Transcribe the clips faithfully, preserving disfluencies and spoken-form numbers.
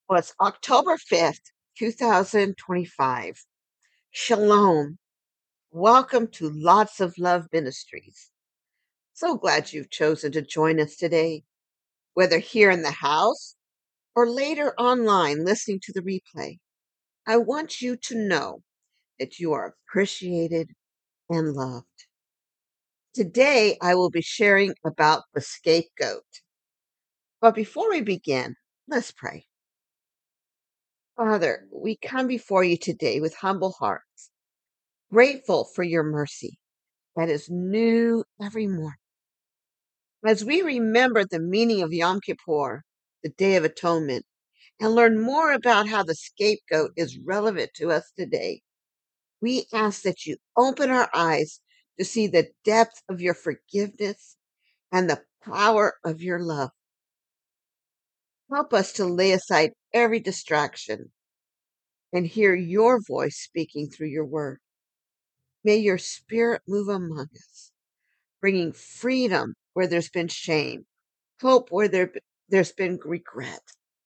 Well, it's October fifth, two thousand twenty-five. Shalom. Welcome to Lots of Love Ministries. So glad you've chosen to join us today, whether here in the house or later online listening to the replay. I want you to know that you are appreciated and loved. Today, I will be sharing about the scapegoat. But before we begin, let's pray. Father, we come before you today with humble hearts, grateful for your mercy that is new every morning. As we remember the meaning of Yom Kippur, the Day of Atonement, and learn more about how the scapegoat is relevant to us today, we ask that you open our eyes to see the depth of your forgiveness and the power of your love. Help us to lay aside every distraction and hear your voice speaking through your word. May your spirit move among us, bringing freedom where there's been shame, hope where there, there's been regret,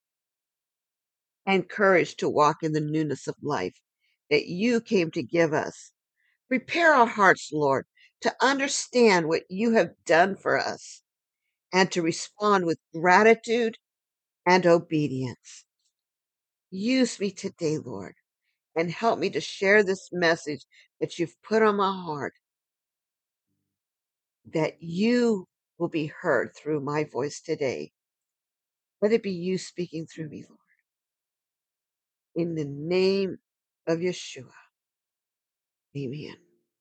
and courage to walk in the newness of life that you came to give us. Prepare our hearts, Lord, to understand what you have done for us and to respond with gratitude and obedience. Use me today, Lord, and help me to share this message that you've put on my heart, that you will be heard through my voice today. Let it be you speaking through me, Lord. In the name of Yeshua. Amen.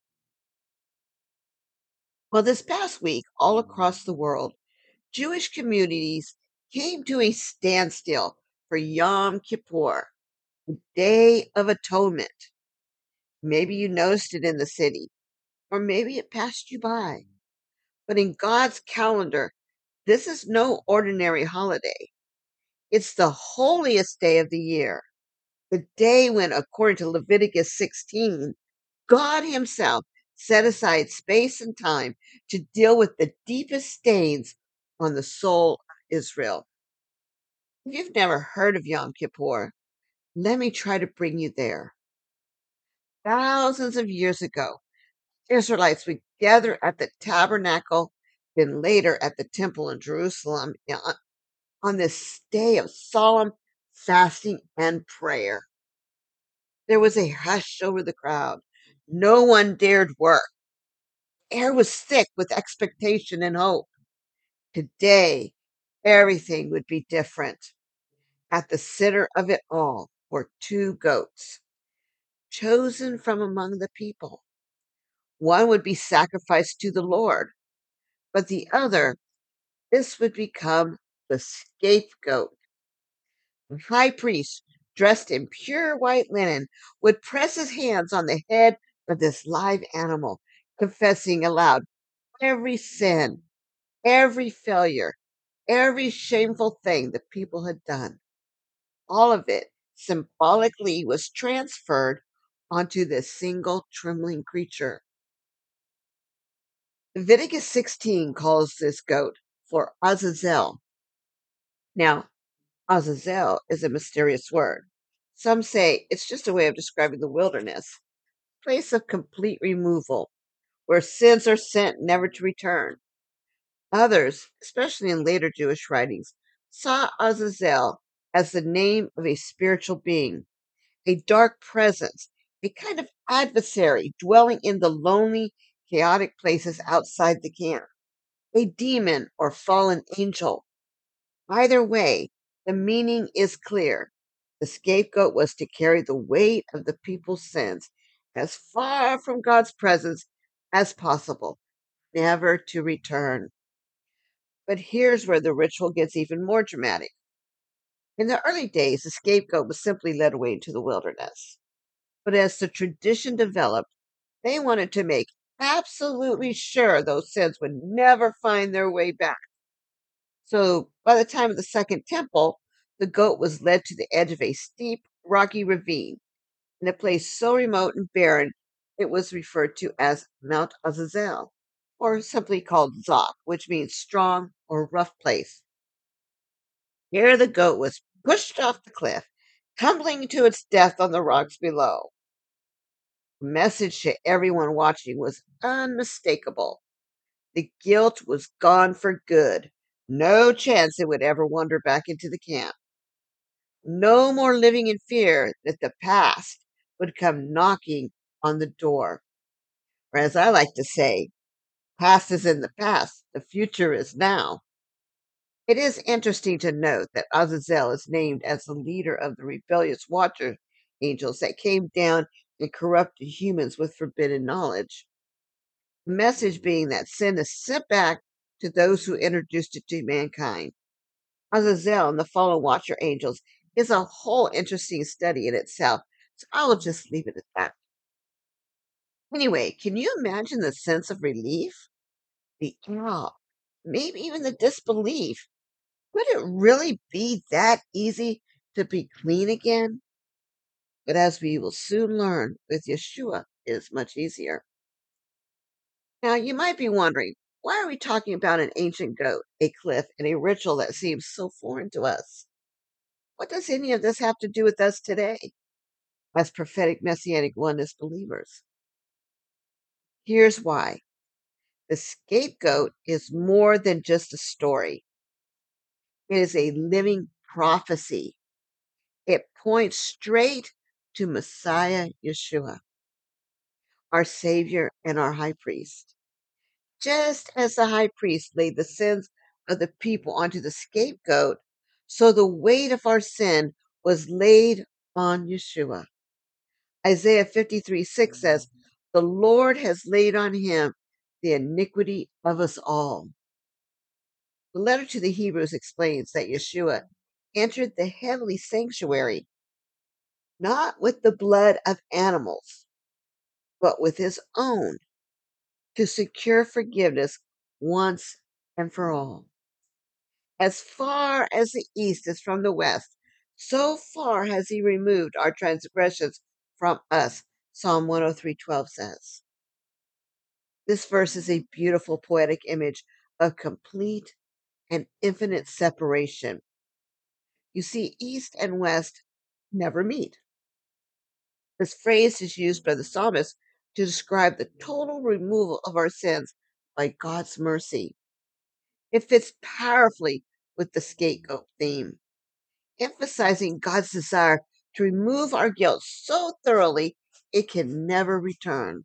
Well, this past week, all across the world, Jewish communities came to a standstill for Yom Kippur, the Day of Atonement. Maybe you noticed it in the city, or maybe it passed you by. But in God's calendar, this is no ordinary holiday. It's the holiest day of the year, the day when, according to Leviticus sixteen, God himself set aside space and time to deal with the deepest stains on the soul of Israel. If you've never heard of Yom Kippur, let me try to bring you there. Thousands of years ago, Israelites would gather at the tabernacle, then later at the temple in Jerusalem on on this day of solemn fasting and prayer. There was a hush over the crowd. No one dared work. Air was thick with expectation and hope. Today, everything would be different. At the center of it all were two goats, chosen from among the people. One would be sacrificed to the Lord, but the other, this would become the scapegoat. The high priest, dressed in pure white linen, would press his hands on the head of this live animal, confessing aloud every sin, every failure, every shameful thing the people had done. All of it symbolically was transferred onto this single trembling creature. Leviticus sixteen calls this goat for Azazel. Now, Azazel is a mysterious word. Some say it's just a way of describing the wilderness, place of complete removal, where sins are sent never to return. Others, especially in later Jewish writings, saw Azazel as the name of a spiritual being, a dark presence, a kind of adversary dwelling in the lonely, chaotic places outside the camp, a demon or fallen angel. Either way, the meaning is clear. The scapegoat was to carry the weight of the people's sins as far from God's presence as possible, never to return. But here's where the ritual gets even more dramatic. In the early days, the scapegoat was simply led away into the wilderness. But as the tradition developed, they wanted to make absolutely sure those sins would never find their way back. So by the time of the Second Temple, the goat was led to the edge of a steep, rocky ravine in a place so remote and barren it was referred to as Mount Azazel, or simply called Zok, which means strong or rough place. Here the goat was pushed off the cliff, tumbling to its death on the rocks below. The message to everyone watching was unmistakable. The guilt was gone for good. No chance it would ever wander back into the camp. No more living in fear that the past would come knocking on the door. Or as I like to say, past is in the past, the future is now. It is interesting to note that Azazel is named as the leader of the rebellious watcher angels that came down and corrupted humans with forbidden knowledge. The message being that sin is sent back to those who introduced it to mankind. Azazel and the fallen watcher angels is a whole interesting study in itself, so I'll just leave it at that. Anyway, can you imagine the sense of relief, the awe, maybe even the disbelief? Would it really be that easy to be clean again? But as we will soon learn, with Yeshua, it is much easier. Now, you might be wondering, why are we talking about an ancient goat, a cliff, and a ritual that seems so foreign to us? What does any of this have to do with us today as prophetic messianic oneness believers? Here's why. The scapegoat is more than just a story. It is a living prophecy. It points straight to Messiah Yeshua, our Savior and our High Priest. Just as the High Priest laid the sins of the people onto the scapegoat, so the weight of our sin was laid on Yeshua. Isaiah fifty-three six says, "The Lord has laid on him the iniquity of us all." The letter to the Hebrews explains that Yeshua entered the heavenly sanctuary not with the blood of animals, but with his own to secure forgiveness once and for all. As far as the east is from the west, so far has he removed our transgressions from us, Psalm one oh three twelve says. This verse is a beautiful poetic image of complete and infinite separation. You see, east and west never meet. This phrase is used by the psalmist to describe the total removal of our sins by God's mercy. It fits powerfully with the scapegoat theme, emphasizing God's desire to remove our guilt so thoroughly it can never return.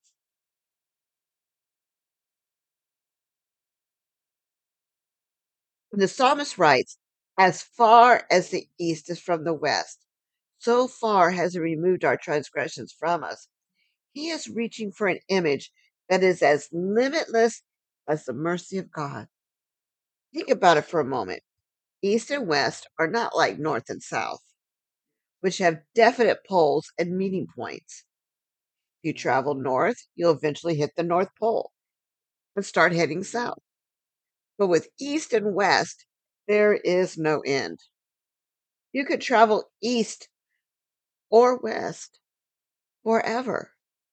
The psalmist writes, "As far as the east is from the west, so far has he removed our transgressions from us." He is reaching for an image that is as limitless as the mercy of God. Think about it for a moment. East and West are not like North and South, which have definite poles and meeting points. If you travel north, you'll eventually hit the North Pole and start heading south. But with East and West, there is no end. You could travel east or west forever.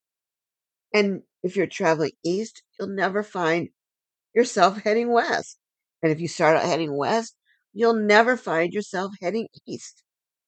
And if you're traveling east, you'll never find yourself heading west. And if you start out heading west, you'll never find yourself heading east.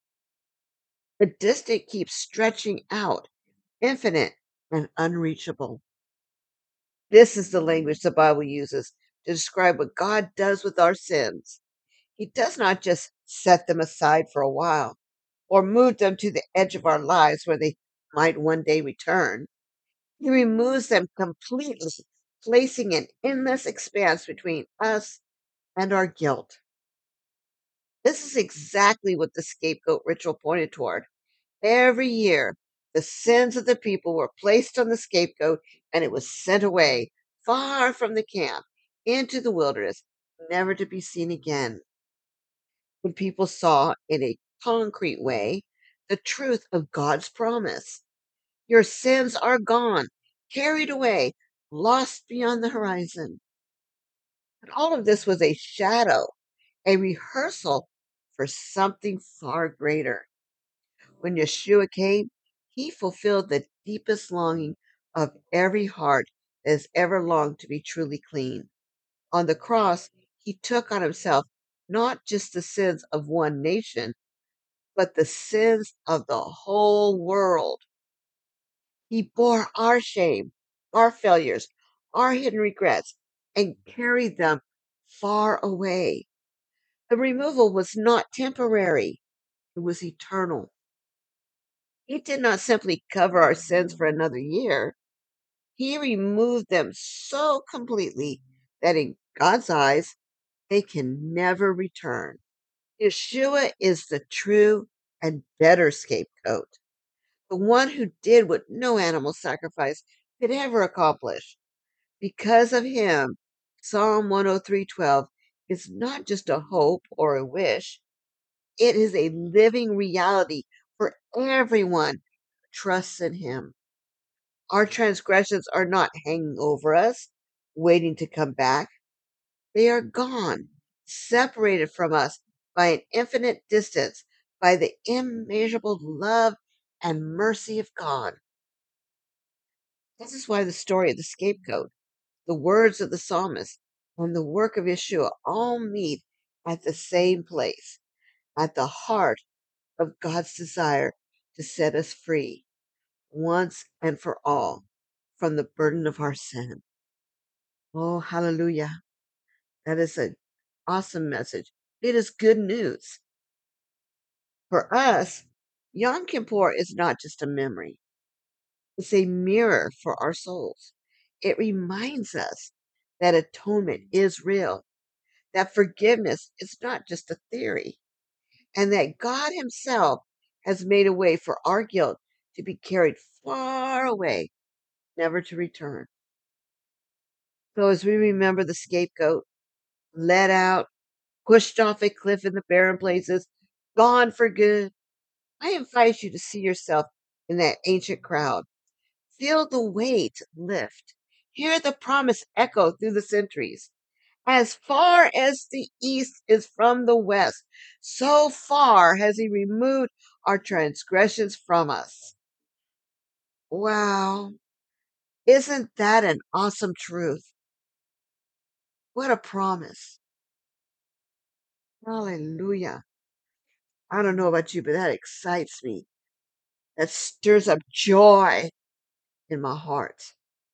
The distance keeps stretching out, infinite and unreachable. This is the language the Bible uses to describe what God does with our sins. He does not just set them aside for a while or move them to the edge of our lives where they might one day return. He removes them completely, placing an endless expanse between us and our guilt. This is exactly what the scapegoat ritual pointed toward. Every year, the sins of the people were placed on the scapegoat and it was sent away far from the camp into the wilderness, never to be seen again. When people saw in a concrete way the truth of God's promise, your sins are gone, carried away, lost beyond the horizon. And all of this was a shadow, a rehearsal for something far greater. When Yeshua came, he fulfilled the deepest longing of every heart that has ever longed to be truly clean. On the cross, he took on himself not just the sins of one nation, but the sins of the whole world. He bore our shame, our failures, our hidden regrets, and carried them far away. The removal was not temporary, it was eternal. He did not simply cover our sins for another year, He removed them so completely that in God's eyes, they can never return. Yeshua is the true and better scapegoat, the one who did what no animal sacrifice could ever accomplish. Because of him, Psalm one oh three twelve is not just a hope or a wish, it is a living reality for everyone who trusts in him. Our transgressions are not hanging over us, waiting to come back. They are gone, separated from us by an infinite distance, by the immeasurable love and mercy of God. This is why the story of the scapegoat, the words of the psalmist, and the work of Yeshua all meet at the same place, at the heart of God's desire to set us free, once and for all, from the burden of our sin. Oh, hallelujah. That is an awesome message. It is good news. For us, Yom Kippur is not just a memory, it's a mirror for our souls. It reminds us that atonement is real, that forgiveness is not just a theory, and that God Himself has made a way for our guilt to be carried far away, never to return. So as we remember the scapegoat, let out, pushed off a cliff in the barren places, gone for good, I invite you to see yourself in that ancient crowd. Feel the weight lift. Hear the promise echo through the centuries. As far as the east is from the west, so far has He removed our transgressions from us. Wow. Isn't that an awesome truth? What a promise. Hallelujah. I don't know about you, but that excites me. That stirs up joy in my heart.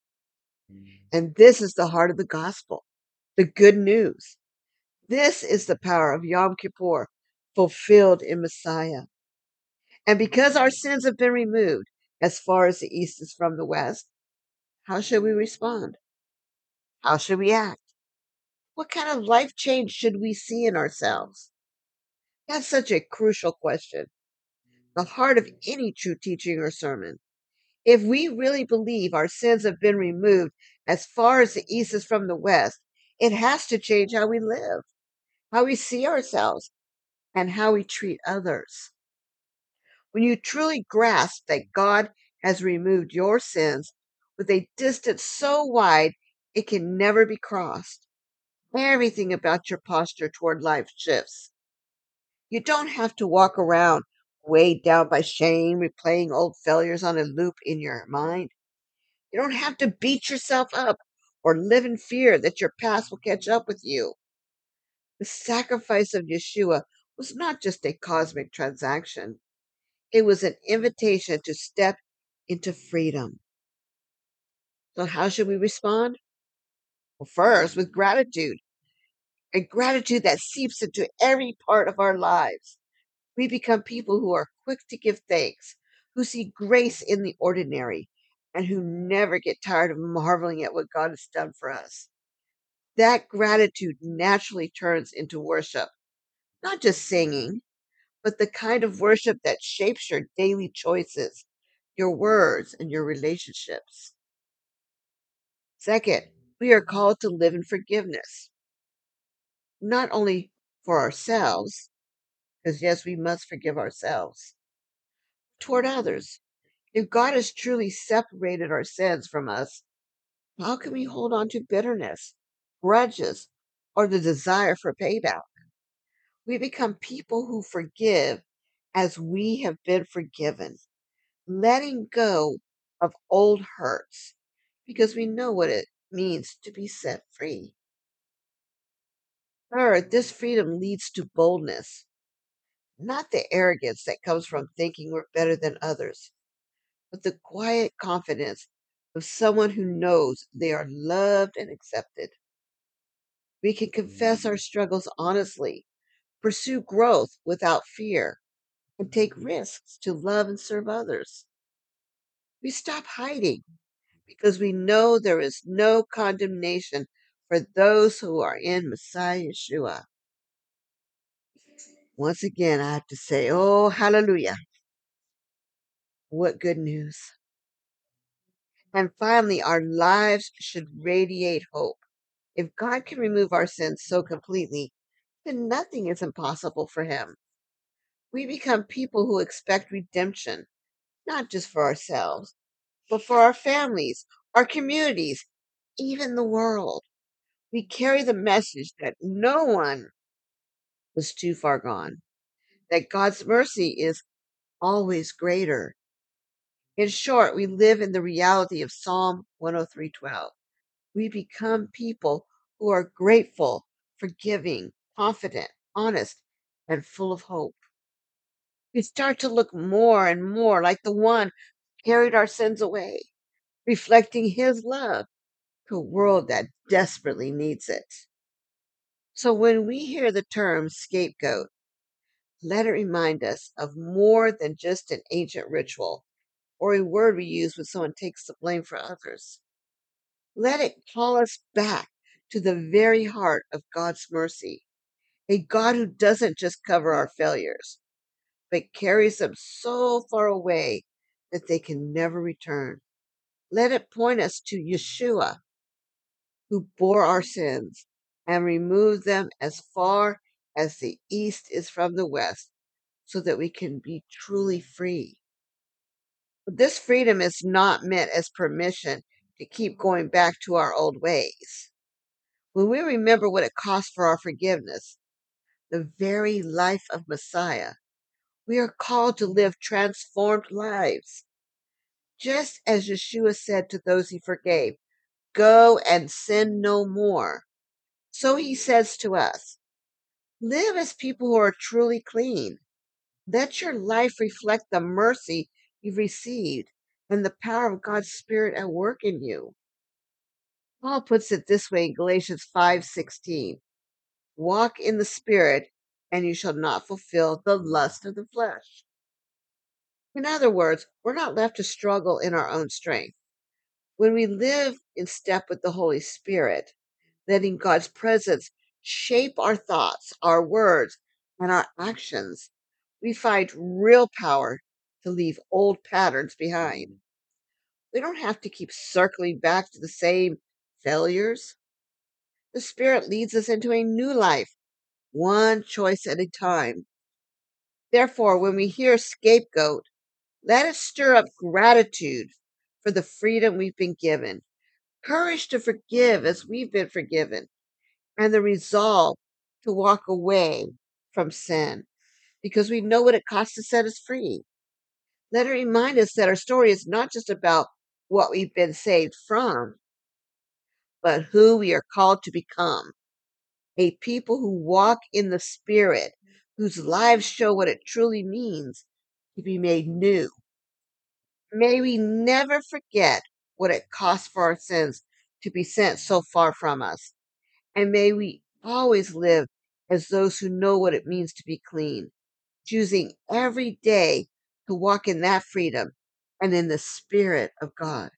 And this is the heart of the gospel, the good news. This is the power of Yom Kippur fulfilled in Messiah. And because our sins have been removed as far as the east is from the west, how should we respond? How should we act? What kind of life change should we see in ourselves? That's such a crucial question, the heart of any true teaching or sermon. If we really believe our sins have been removed as far as the east is from the west, it has to change how we live, how we see ourselves, and how we treat others. When you truly grasp that God has removed your sins with a distance so wide it can never be crossed, everything about your posture toward life shifts. You don't have to walk around weighed down by shame, replaying old failures on a loop in your mind. You don't have to beat yourself up or live in fear that your past will catch up with you. The sacrifice of Yeshua was not just a cosmic transaction, it was an invitation to step into freedom. So, how should we respond? Well, first, with gratitude, a gratitude that seeps into every part of our lives. We become people who are quick to give thanks, who see grace in the ordinary, and who never get tired of marveling at what God has done for us. That gratitude naturally turns into worship, not just singing, but the kind of worship that shapes your daily choices, your words, and your relationships. Second, we are called to live in forgiveness, not only for ourselves, because yes, we must forgive ourselves, toward others. If God has truly separated our sins from us, how can we hold on to bitterness, grudges, or the desire for payback? We become people who forgive as we have been forgiven, letting go of old hurts because we know what it means to be set free. Third, this freedom leads to boldness. not the arrogance that comes from thinking we're better than others, but the quiet confidence of someone who knows they are loved and accepted. We can confess our struggles honestly, pursue growth without fear, and take risks to love and serve others. We stop hiding because we know there is no condemnation for those who are in Messiah Yeshua. Once again, I have to say, oh, hallelujah. What good news. And finally, our lives should radiate hope. If God can remove our sins so completely, then nothing is impossible for him. We become people who expect redemption, not just for ourselves, but for our families, our communities, even the world. We carry the message that no one was too far gone, that God's mercy is always greater. In short, we live in the reality of Psalm one oh three twelve. We become people who are grateful, forgiving, confident, honest, and full of hope. We start to look more and more like the one who carried our sins away, reflecting his love to a world that desperately needs it. So when we hear the term scapegoat, let it remind us of more than just an ancient ritual or a word we use when someone takes the blame for others. Let it call us back to the very heart of God's mercy, a God who doesn't just cover our failures, but carries them so far away that they can never return. Let it point us to Yeshua, who bore our sins and removed them as far as the east is from the west, so that we can be truly free. But this freedom is not meant as permission to keep going back to our old ways. When we remember what it cost for our forgiveness, the very life of Messiah, we are called to live transformed lives. Just as Yeshua said to those he forgave, go and sin no more. So he says to us, live as people who are truly clean. Let your life reflect the mercy you've received and the power of God's Spirit at work in you. Paul puts it this way in Galatians five sixteen. Walk in the Spirit, and you shall not fulfill the lust of the flesh. In other words, we're not left to struggle in our own strength. When we live in step with the Holy Spirit, letting God's presence shape our thoughts, our words, and our actions, we find real power to leave old patterns behind. We don't have to keep circling back to the same failures. The Spirit leads us into a new life, one choice at a time. Therefore, when we hear scapegoat, let us stir up gratitude for the freedom we've been given, courage to forgive as we've been forgiven, and the resolve to walk away from sin because we know what it costs to set us free. Let it remind us that our story is not just about what we've been saved from, but who we are called to become, a people who walk in the Spirit, whose lives show what it truly means to be made new. May we never forget what it costs for our sins to be sent so far from us. And may we always live as those who know what it means to be clean, choosing every day to walk in that freedom and in the Spirit of God.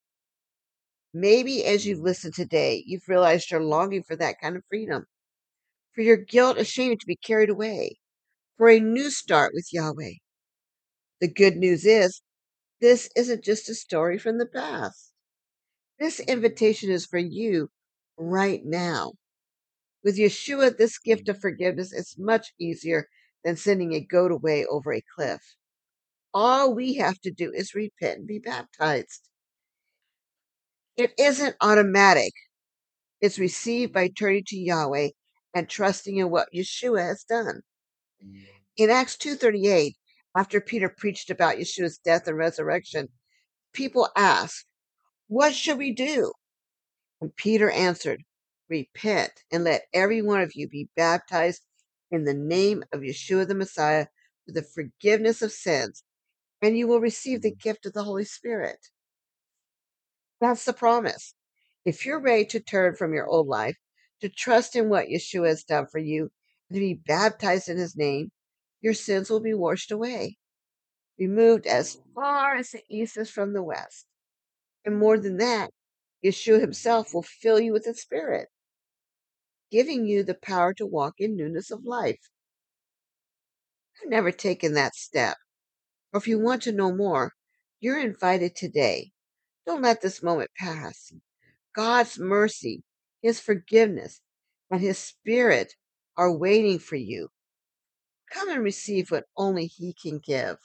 Maybe as you've listened today, you've realized you're longing for that kind of freedom, for your guilt ashamed to be carried away, for a new start with Yahweh. The good news is, this isn't just a story from the past. This invitation is for you right now. With Yeshua, this gift of forgiveness is much easier than sending a goat away over a cliff. All we have to do is repent and be baptized. It isn't automatic. It's received by turning to Yahweh and trusting in what Yeshua has done. In Acts two thirty-eight, after Peter preached about Yeshua's death and resurrection, people asked, what should we do? And Peter answered, repent and let every one of you be baptized in the name of Yeshua the Messiah for the forgiveness of sins, and you will receive the gift of the Holy Spirit. That's the promise. If you're ready to turn from your old life, to trust in what Yeshua has done for you, and to be baptized in his name, your sins will be washed away, removed as far as the east is from the west. And more than that, Yeshua himself will fill you with the Spirit, giving you the power to walk in newness of life. I've never taken that step, or if you want to know more, you're invited today. Don't let this moment pass. God's mercy, his forgiveness, and his Spirit are waiting for you. Come and receive what only he can give.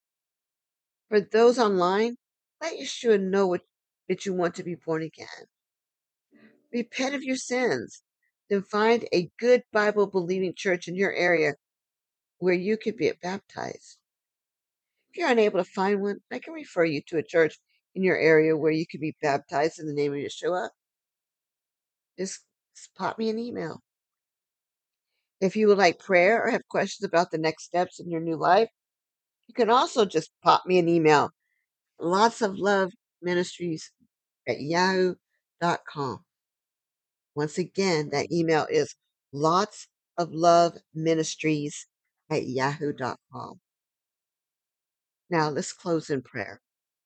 For those online, let Yeshua know what, that you want to be born again. Repent of your sins. Then find a good Bible believing church in your area where you could be baptized. If you're unable to find one, I can refer you to a church in your area where you could be baptized in the name of Yeshua. Just, just pop me an email. If you would like prayer or have questions about the next steps in your new life, you can also just pop me an email. Lots of Love Ministries at yahoo dot com. Once again, that email is lots of love ministries at yahoo dot com. Now let's close in prayer.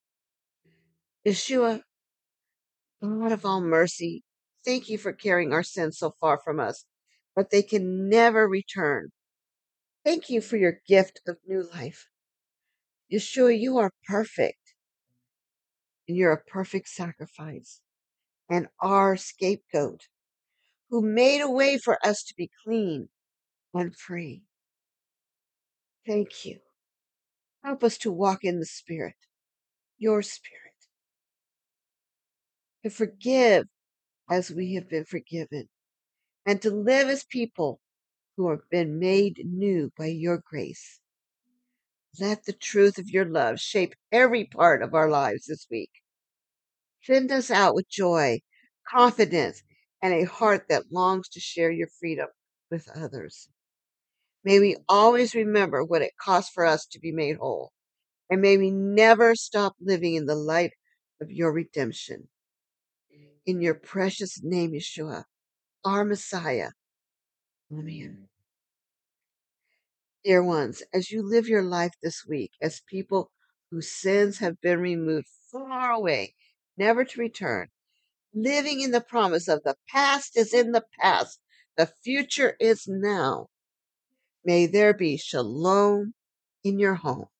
Yeshua, God of all mercy, thank you for carrying our sins so far from us, but they can never return. Thank you for your gift of new life. Yeshua, you are perfect, and you're a perfect sacrifice, and our scapegoat, who made a way for us to be clean and free. Thank you. Help us to walk in the Spirit, your Spirit, to forgive as we have been forgiven, and to live as people who have been made new by your grace. Let the truth of your love shape every part of our lives this week. Send us out with joy, confidence, and a heart that longs to share your freedom with others. May we always remember what it cost for us to be made whole, and may we never stop living in the light of your redemption. In your precious name, Yeshua, our Messiah. Amen. Dear ones, as you live your life this week as people whose sins have been removed far away, never to return, living in the promise of the past is in the past, the future is now. May there be shalom in your home.